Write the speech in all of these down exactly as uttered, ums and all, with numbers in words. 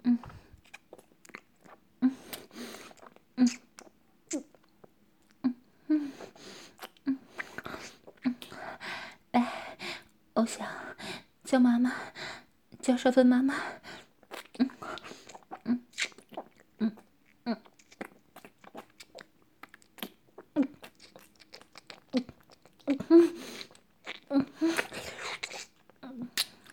嗯嗯嗯嗯嗯嗯嗯，来，欧想叫妈妈，叫少芬妈妈。嗯嗯嗯嗯嗯嗯嗯嗯嗯，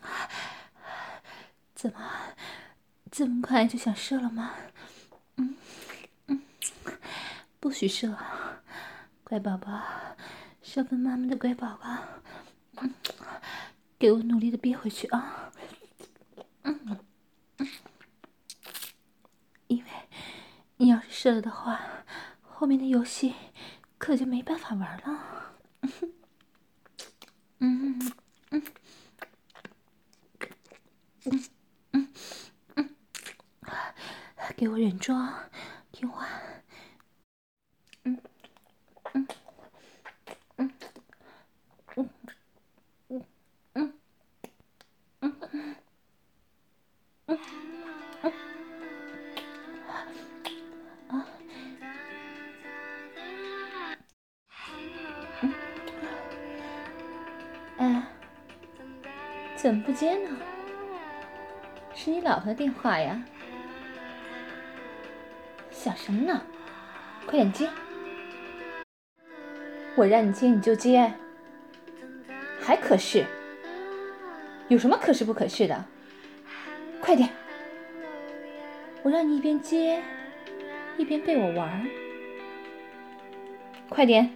怎么这么快就想射了吗？嗯嗯，不许射，乖宝宝，少芬妈妈的乖宝宝。嗯，给我努力的憋回去啊！嗯嗯，因为你要是射了的话，后面的游戏可就没办法玩了。嗯嗯嗯嗯嗯嗯，给我忍住啊，听话。嗯嗯嗯嗯嗯嗯嗯嗯嗯啊嗯，哎，怎么不接呢？是你老婆的电话呀？想什么呢？快点接！我让你接你就接，还可是？有什么可是不可是的？快点！我让你一边接一边被我玩，快点！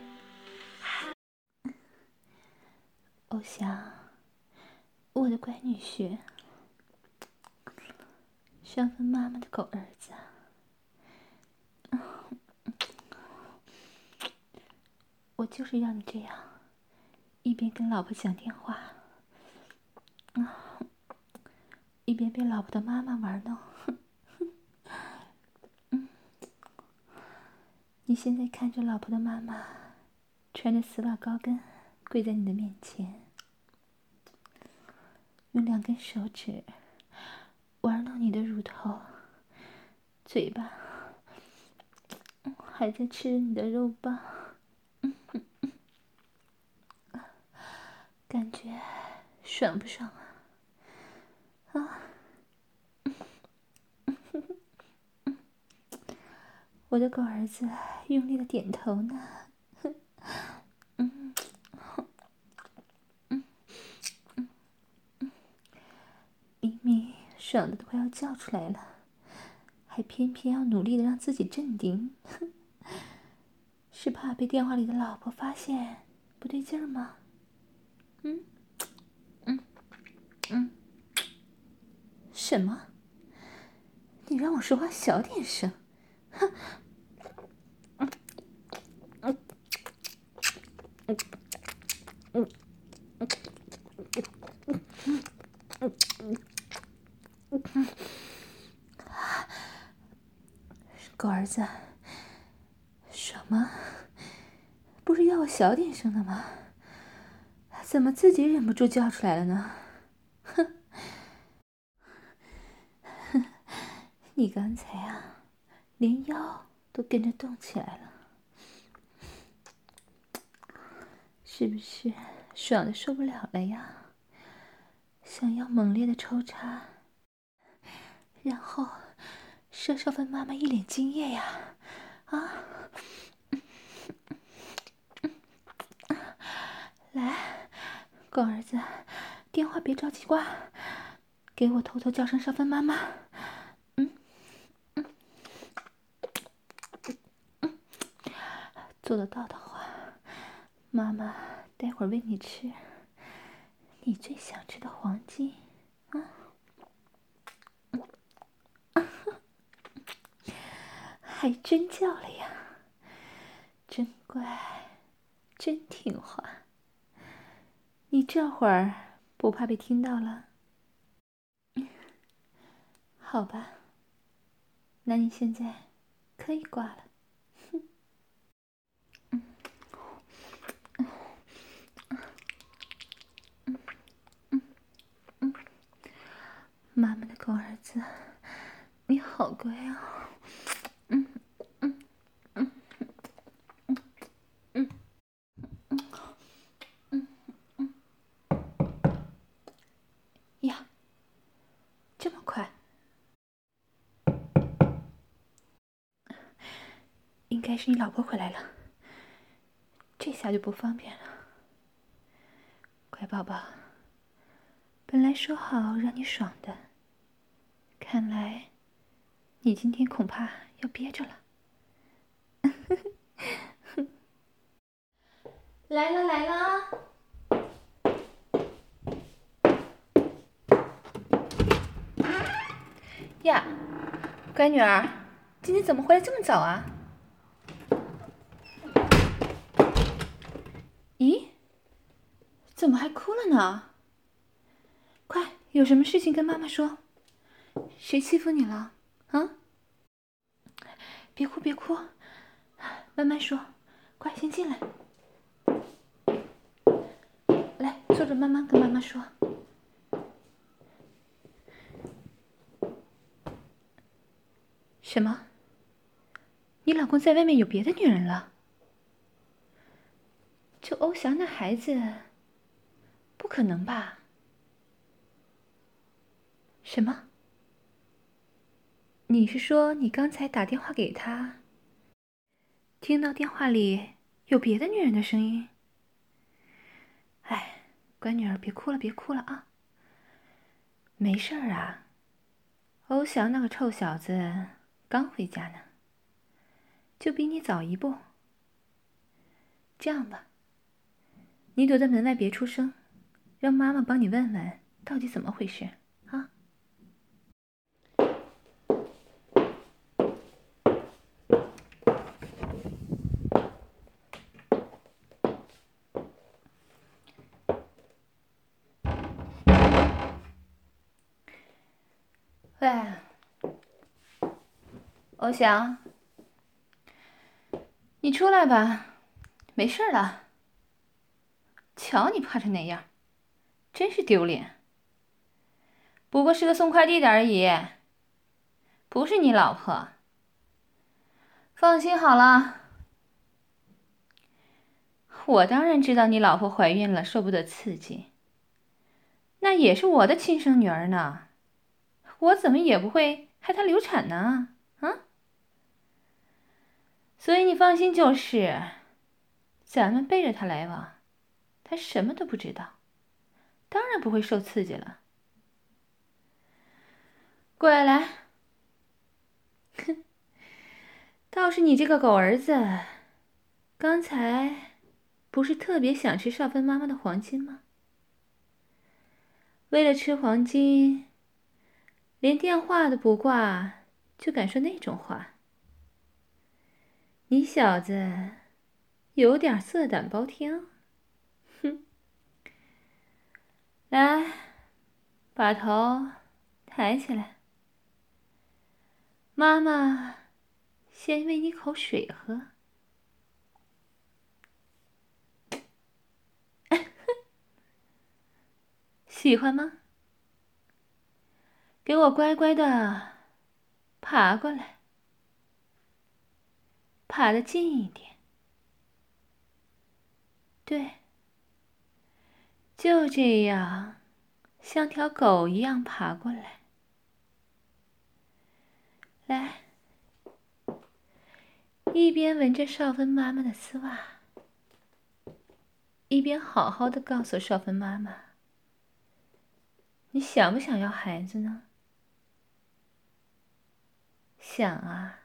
欧翔，我的乖女婿，少芬妈妈的狗儿子，我就是让你这样，一边跟老婆讲电话，一边被老婆的妈妈玩弄。嗯，你现在看着老婆的妈妈穿着丝袜高跟跪在你的面前，用两根手指玩弄你的乳头，嘴巴还在吃你的肉棒，嗯嗯嗯，感觉爽不爽啊？啊，嗯嗯嗯，我的狗儿子用力的点头呢，嗯嗯嗯嗯，明明爽的都快要叫出来了，还偏偏要努力的让自己镇定，是怕被电话里的老婆发现不对劲儿吗？嗯嗯嗯，什么？你让我说话小点声，哼！嗯嗯嗯嗯嗯嗯嗯嗯嗯，狗儿子，爽吗？不是要我小点声的吗？怎么自己忍不住叫出来了呢？哼！哼！你刚才啊，连腰都跟着动起来了，是不是爽的受不了了呀？想要猛烈的抽插，然后射少芬妈妈一脸惊讶呀！啊！来，狗儿子，电话别着急挂，给我偷偷叫声少芬妈妈。嗯嗯嗯，做得到的话，妈妈待会儿喂你吃你最想吃的黄金啊！还真叫了呀，真乖，真听话。你这会儿不怕被听到了？好吧，那你现在可以挂了。哼，嗯嗯嗯嗯，妈妈的狗儿子你好乖啊。嗯嗯嗯嗯嗯嗯嗯呀，这么快？应该是你老婆回来了，这下就不方便了。乖宝宝，本来说好让你爽的，看来你今天恐怕要憋着了。来了来了！呀，乖女儿，今天怎么回来这么早啊？咦，怎么还哭了呢？快，有什么事情跟妈妈说。谁欺负你了？啊？别哭别哭，慢慢说。快，先进来。来，坐着慢慢跟妈妈说。什么？你老公在外面有别的女人了？这欧翔那孩子，不可能吧？什么？你是说你刚才打电话给他，听到电话里有别的女人的声音？哎，乖女儿，别哭了别哭了啊。没事儿啊，欧翔那个臭小子刚回家呢，就比你早一步。这样吧，你躲在门外别出声，让妈妈帮你问问到底怎么回事啊。喂，欧翔，你出来吧，没事了。瞧你怕成那样，真是丢脸。不过是个送快递的而已，不是你老婆。放心好了，我当然知道你老婆怀孕了，受不得刺激。那也是我的亲生女儿呢，我怎么也不会害她流产呢？啊？所以你放心就是，咱们背着她来往，她什么都不知道，当然不会受刺激了。过来来，哼，倒是你这个狗儿子，刚才不是特别想吃少芬妈妈的黄金吗？为了吃黄金，连电话都不挂，就敢说那种话。你小子有点色胆包天，哼！来，把头抬起来，妈妈先喂你口水喝。喜欢吗？给我乖乖的爬过来，爬得近一点。对，就这样，像条狗一样爬过来。来，一边闻着少芬妈妈的丝袜，一边好好的告诉少芬妈妈，你想不想要孩子呢？想啊。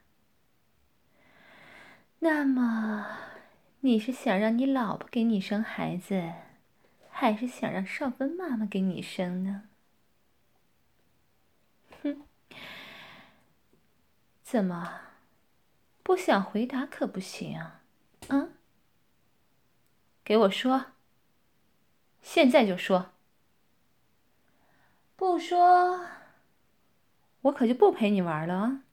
那么，你是想让你老婆给你生孩子，还是想让少芬妈妈给你生呢？哼，怎么，不想回答可不行啊？嗯，给我说，现在就说。不说，我可就不陪你玩了啊！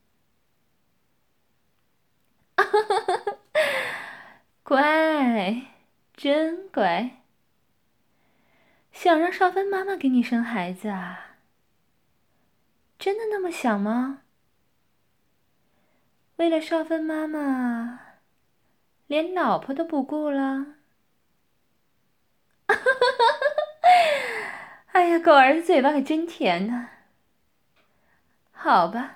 乖，真乖。想让少芬妈妈给你生孩子啊？真的那么想吗？ 为了少芬妈妈，连老婆都不顾了？哎呀，狗儿子嘴巴可真甜呢。好吧，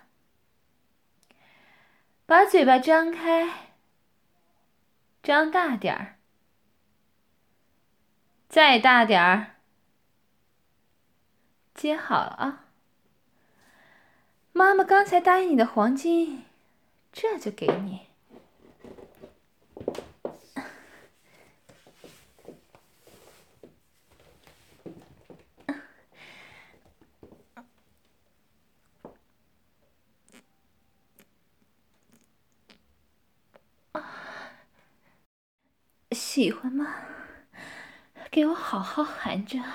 把嘴巴张开，张大点儿，再大点儿，接好了啊。妈妈刚才答应你的黄金，这就给你。喜欢吗？给我好好含着，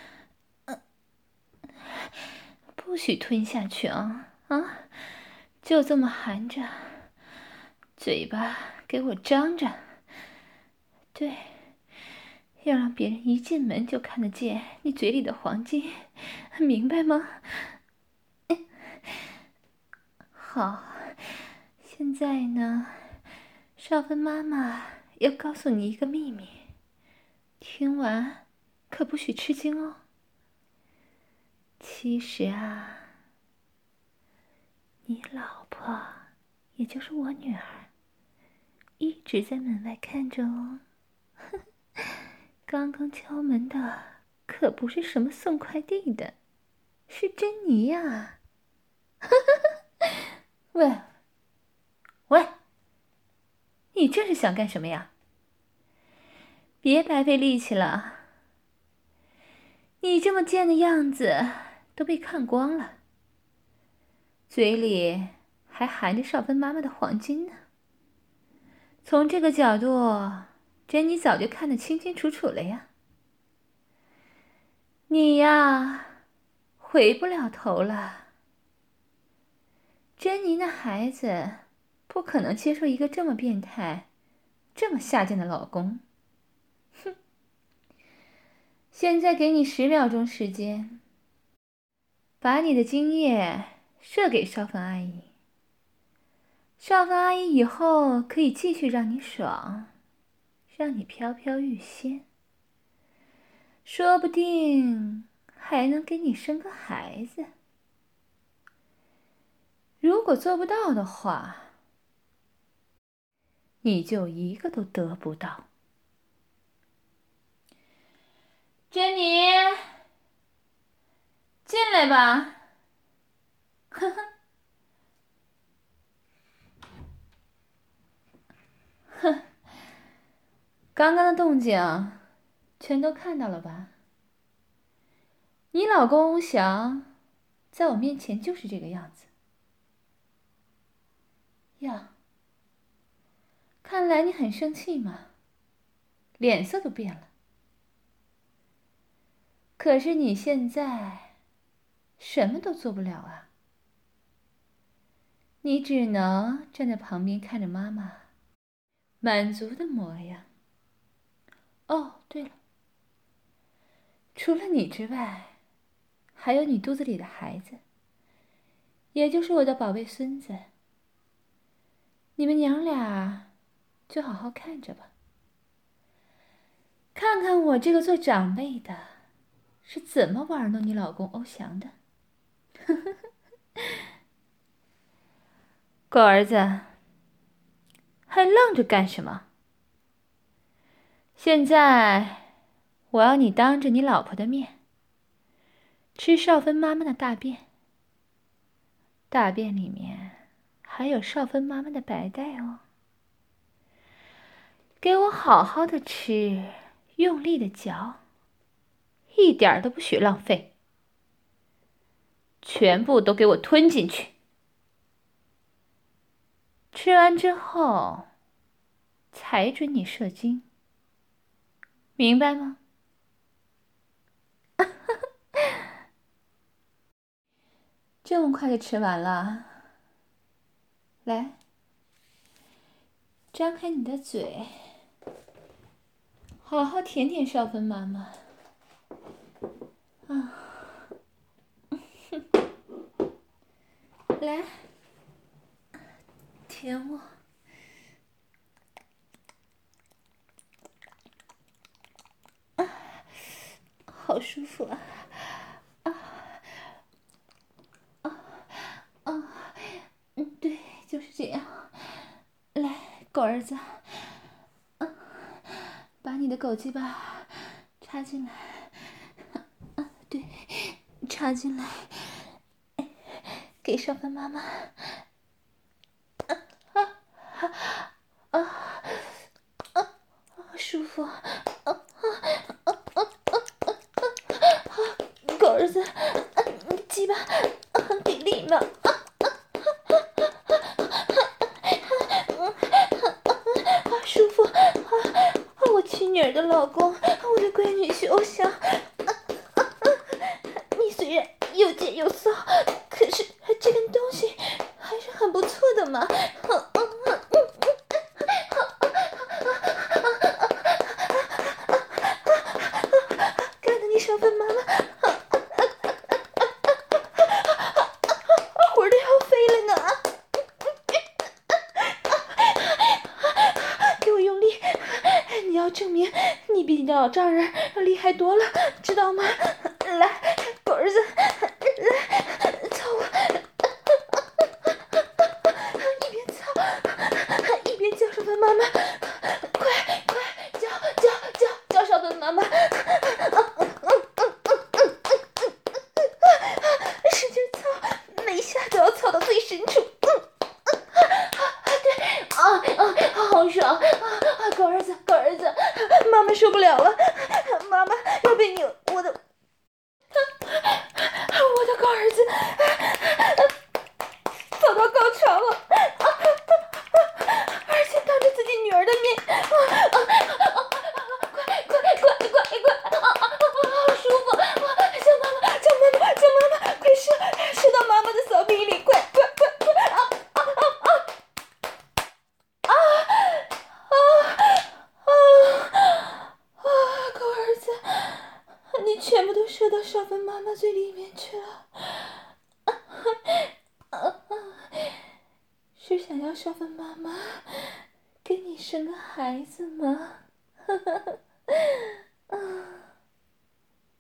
不许吞下去啊啊！就这么含着，嘴巴给我张着，对，要让别人一进门就看得见你嘴里的黄金，明白吗？好，现在呢，少芬妈妈要告诉你一个秘密，听完可不许吃惊哦。其实啊，你老婆，也就是我女儿，一直在门外看着哦。刚刚敲门的可不是什么送快递的，是珍妮呀。喂，喂，你这是想干什么呀？别白费力气了，你这么贱的样子都被看光了，嘴里还含着少芬妈妈的黄金呢。从这个角度，珍妮早就看得清清楚楚了呀。你呀，回不了头了。珍妮那孩子不可能接受一个这么变态、这么下贱的老公。哼！现在给你十秒钟时间，把你的精液射给少芬阿姨。少芬阿姨以后可以继续让你爽，让你飘飘欲仙，说不定还能给你生个孩子。如果做不到的话，你就一个都得不到。珍妮，进来吧。呵呵，哼，刚刚的动静全都看到了吧？你老公欧翔在我面前就是这个样子。呀，看来你很生气嘛，脸色都变了。可是你现在什么都做不了啊，你只能站在旁边看着妈妈满足的模样。哦，对了，除了你之外，还有你肚子里的孩子，也就是我的宝贝孙子。你们娘俩就好好看着吧，看看我这个做长辈的是怎么玩弄你老公欧翔的。狗儿子，还愣着干什么？现在我要你当着你老婆的面吃少芬妈妈的大便，大便里面还有少芬妈妈的白带哦。给我好好的吃，用力的嚼，一点都不许浪费，全部都给我吞进去。吃完之后才准你射精，明白吗？这么快就吃完了？来，张开你的嘴，好好舔舔少芬妈妈。啊，来， 舔我。啊，好舒服啊！啊啊啊！嗯，对，就是这样。来，狗儿子，啊，把你的狗鸡巴插进来。啊，对，插进来，给少芬妈妈。啊啊啊啊！舒服。啊啊啊啊啊！狗儿子，鸡巴，给力嘛！舒服啊！我亲女儿的老公，我的闺女休想！你虽然又贱又骚，可是这根东西还是很不错的嘛！干得你少芬妈妈魂儿都要飞了呢！给我用力！你要证明你比老丈人厉害多了，知道吗？来，狗儿子，来操我！一边操一边叫少芬妈妈，快快叫叫叫叫少芬妈妈！使劲操，每一下都要操到最深处。对，啊啊，好爽！啊，狗儿子，狗儿子，妈妈受不了了，妈妈要被你，我的，我的狗儿子走到高潮了，而且当着自己女儿的面，快快快快快！啊啊啊！好舒服！叫妈妈，叫妈妈，叫妈妈，快射射到妈妈的骚逼里！快快快快！啊啊啊啊！啊啊啊啊！狗儿子，你全部都射到少芬妈妈嘴里面去了。啊啊啊！是想要少芬妈妈给你生个孩子吗？